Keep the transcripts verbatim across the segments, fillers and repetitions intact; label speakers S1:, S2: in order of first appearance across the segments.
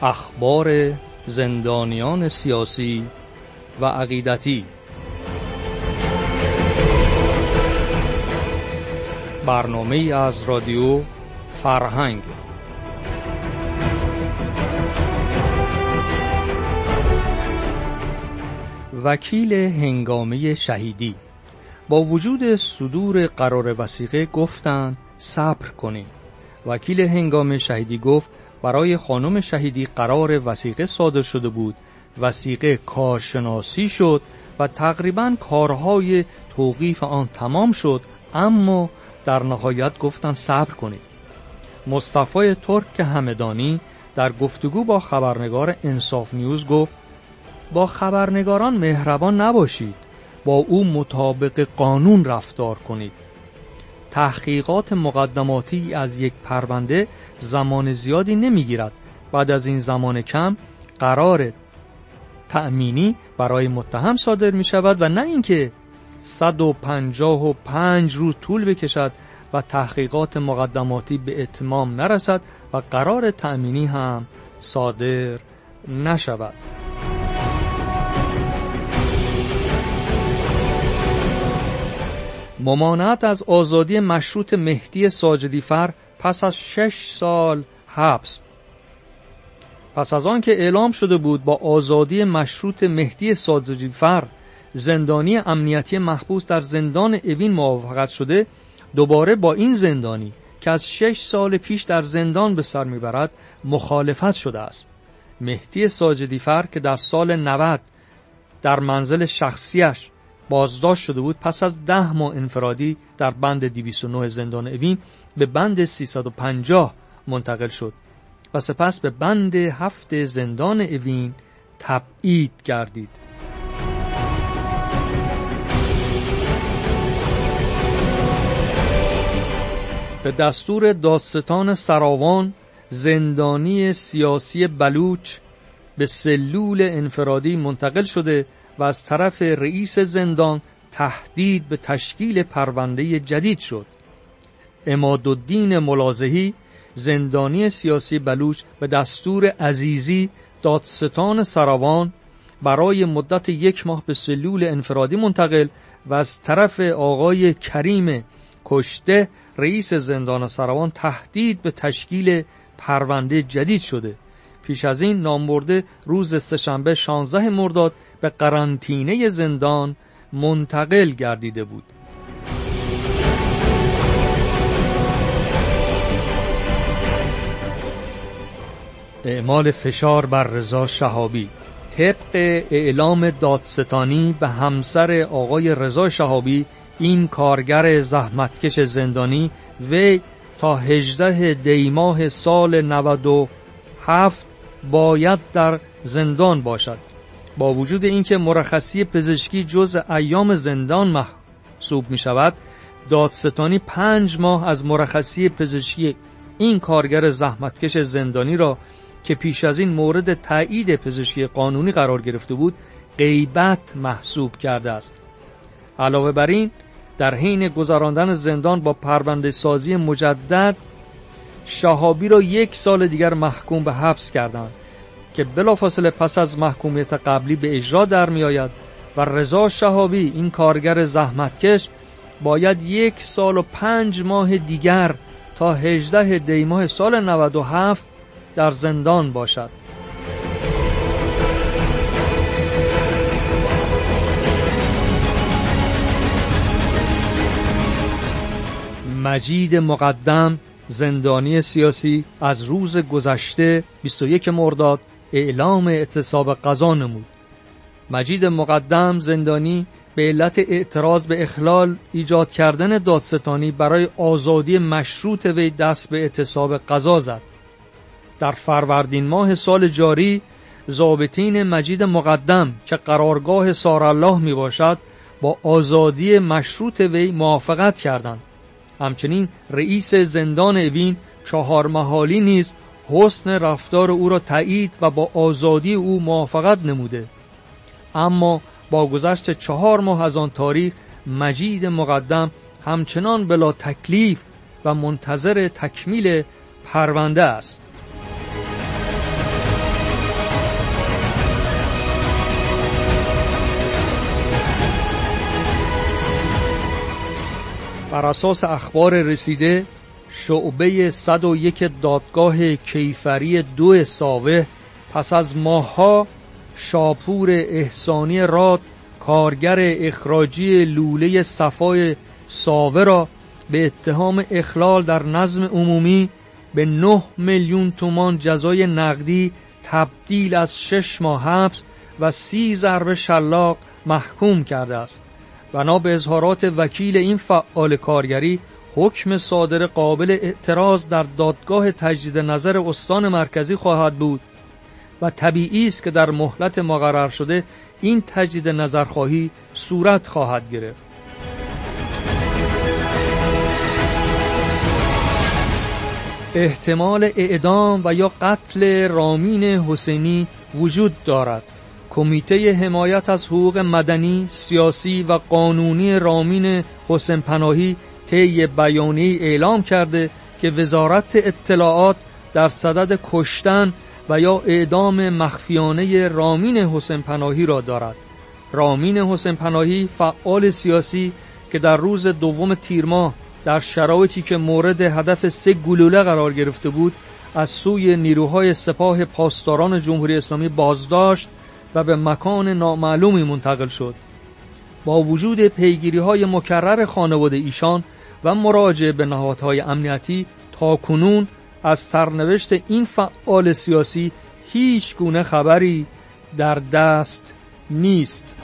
S1: اخبار زندانیان سیاسی و عقیدتی. برنامه از رادیو فرهنگ. وکیل هنگامه شهیدی. با وجود صدور قرار وثیقه گفتند صبر کنید. وکیل هنگامه شهیدی گفت برای خانم شهیدی قرار وثیقه صادر شده بود. وثیقه کارشناسی شد و تقریباً کارهای توقیف آن تمام شد، اما در نهایت گفتند صبر کنید. مصطفی ترک همدانی در گفتگو با خبرنگار انصاف نیوز گفت با خبرنگاران مهربان نباشید، با او مطابق قانون رفتار کنید. تحقیقات مقدماتی از یک پرونده زمان زیادی نمیگیرد. بعد از این زمان کم قرار تأمینی برای متهم صادر می شود و نه اینکه صد و پنجاه و پنج روز طول بکشد و تحقیقات مقدماتی به اتمام نرسد و قرار تأمینی هم صادر نشود. ممانعت از آزادی مشروط مهدی ساجدیفر پس از شش سال حبس. پس از آن که اعلام شده بود با آزادی مشروط مهدی ساجدیفر زندانی امنیتی محبوس در زندان اوین موافقت شده، دوباره با این زندانی که از شش سال پیش در زندان به سر میبرد مخالفت شده است. مهدی ساجدیفر که در سال نود در منزل شخصیش بازداشت شده بود، پس از ده ماه انفرادی در بند دویست و نه زندان اوین به بند سیصد و پنجاه منتقل شد و سپس به بند هفت زندان اوین تبعید گردید. به دستور دادستان سراوان زندانی سیاسی بلوچ به سلول انفرادی منتقل شده و از طرف رئیس زندان تهدید به تشکیل پرونده جدید شد. عمادالدین ملازحی زندانی سیاسی بلوچ به دستور عزیزی دادستان سراوان برای مدت یک ماه به سلول انفرادی منتقل و از طرف آقای کریم کشته رئیس زندان سراوان تهدید به تشکیل پرونده جدید شده. پیش از این نامبرده روز سه‌شنبه شانزده مرداد به قرنطینه زندان منتقل گردیده بود. اعمال فشار بر رضا شهابی. طبق اعلام دادستانی به همسر آقای رضا شهابی، این کارگر زحمتکش زندانی وی تا هجدهم دی ماه سال نود و هفت باید در زندان باشد. با وجود اینکه مرخصی پزشکی جزء ایام زندان محسوب می شود، دادستانی پنج ماه از مرخصی پزشکی این کارگر زحمتکش زندانی را که پیش از این مورد تایید پزشکی قانونی قرار گرفته بود غیبت محسوب کرده است. علاوه بر این در حین گذراندن زندان با پرونده سازی مجدد شهابی را یک سال دیگر محکوم به حبس کردند که بلافاصله پس از محکومیت قبلی به اجرا در می آید و رضا شهابی این کارگر زحمتکش باید یک سال و پنج ماه دیگر تا هجدهم دی ماه سال نود و هفت در زندان باشد. مجید مقدم زندانی سیاسی از روز گذشته بیست و یک مرداد اعلام اعتصاب غذا نمود. مجید مقدم زندانی به علت اعتراض به اخلال ایجاد کردن دادستانی برای آزادی مشروط وی دست به اعتصاب غذا زد. در فروردین ماه سال جاری ضابطین مجید مقدم که قرارگاه سارالله می باشد با آزادی مشروط وی موافقت کردند. همچنین رئیس زندان اوین چهار محالی نیز حسن رفتار او را تایید و با آزادی او موافقت نموده. اما با گذشت چهار ماه از آن تاریخ مجید مقدم همچنان بلا تکلیف و منتظر تکمیل پرونده است. بر اساس اخبار رسیده شعبه صد و یک دادگاه کیفری دو ساوه پس از ماه‌ها شاپور احسانی راد کارگر اخراجی لوله صفای ساوه را به اتهام اخلال در نظم عمومی به نه میلیون تومان جزای نقدی تبدیل از شش ماه حبس و سی ضرب شلاق محکوم کرده است. بنا به اظهارات وکیل این فعال کارگری، حکم صادر قابل اعتراض در دادگاه تجدید نظر استان مرکزی خواهد بود و طبیعی است که در مهلت مقرر شده این تجدید نظرخواهی صورت خواهد گرفت. احتمال اعدام و یا قتل رامین حسینی وجود دارد. کمیته حمایت از حقوق مدنی، سیاسی و قانونی رامین حسین پناهی طی بیانیه‌ای اعلام کرده که وزارت اطلاعات در صدد کشتن و یا اعدام مخفیانه رامین حسین پناهی را دارد. رامین حسین پناهی فعال سیاسی که در روز دوم تیر ماه در شرایطی که مورد هدف سه گلوله قرار گرفته بود از سوی نیروهای سپاه پاسداران جمهوری اسلامی بازداشت و به مکان نامعلومی منتقل شد. با وجود پیگیری‌های مکرر خانواده ایشان و مراجعه به نهادهای امنیتی تا کنون از سرنوشت این فعال سیاسی هیچ گونه خبری در دست نیست.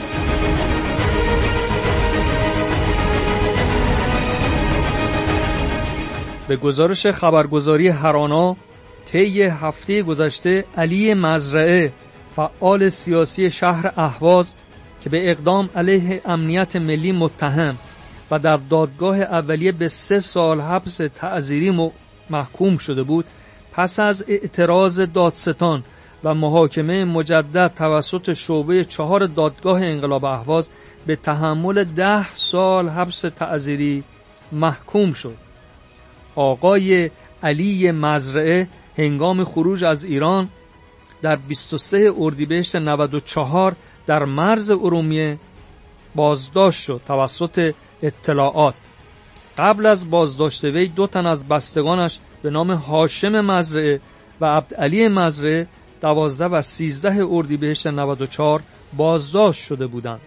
S1: به گزارش خبرگزاری هرانا طی هفته گذشته علی مزرعه فعال سیاسی شهر اهواز که به اقدام علیه امنیت ملی متهم و در دادگاه اولیه به سه سال حبس تعزیری محکوم شده بود، پس از اعتراض دادستان و محاکمه مجدد توسط شعبه چهار دادگاه انقلاب اهواز به تحمل ده سال حبس تعزیری محکوم شد. آقای علی مزرعه هنگام خروج از ایران در بیست و سه اردیبهشت نود و چهار در مرز ارومیه بازداشت شد توسط اطلاعات. قبل از بازداشت وی دو تن از بستگانش به نام هاشم مزرعه و عبدعلی مزرعه دوازده و سیزده اردیبهشت نود و چهار بازداشت شده بودند.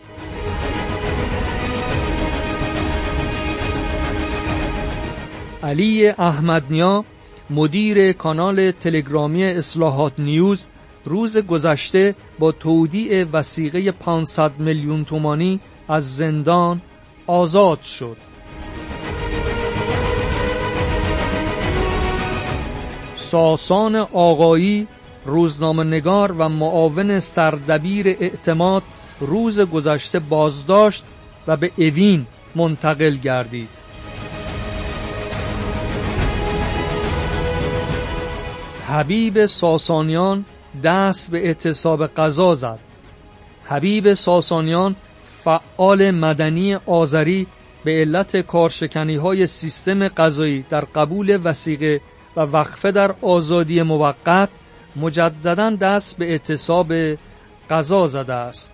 S1: علی احمدنیا مدیر کانال تلگرامی اصلاحات نیوز روز گذشته با تودیع وثیقه پانصد میلیون تومانی از زندان آزاد شد. ساسان آقایی روزنامه‌نگار و معاون سردبیر اعتماد روز گذشته بازداشت و به اوین منتقل گردید. حبیب ساسانیان دست به اعتصاب غذا زد. حبیب ساسانیان فعال مدنی آذری به علت کارشکنی‌های سیستم قضایی در قبول وثیقه و وقفه در آزادی موقت مجدداً دست به اعتصاب غذا زده است.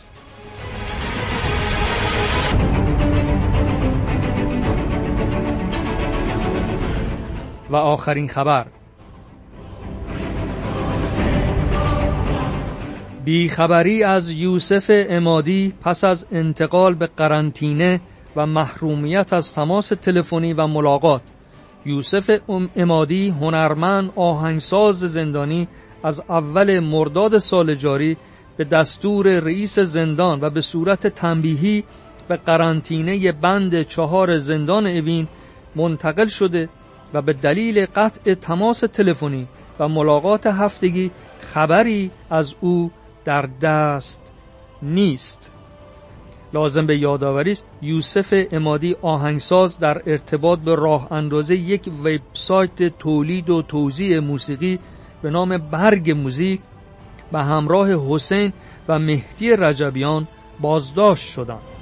S1: و آخرین خبر، بیخبری از یوسف عمادی پس از انتقال به قرنطینه و محرومیت از تماس تلفنی و ملاقات. یوسف عمادی هنرمند آهنگساز زندانی از اول مرداد سال جاری به دستور رئیس زندان و به صورت تنبیهی به قرنطینه بند چهار زندان اوین منتقل شده و به دلیل قطع تماس تلفنی و ملاقات هفتگی خبری از او در دست نیست. لازم به یادآوری است یوسف عمادی آهنگساز در ارتباط به راه اندازی یک وبسایت تولید و توزیع موسیقی به نام برگ موزیک به همراه حسین و مهدی رجبیان بازداشت شدند.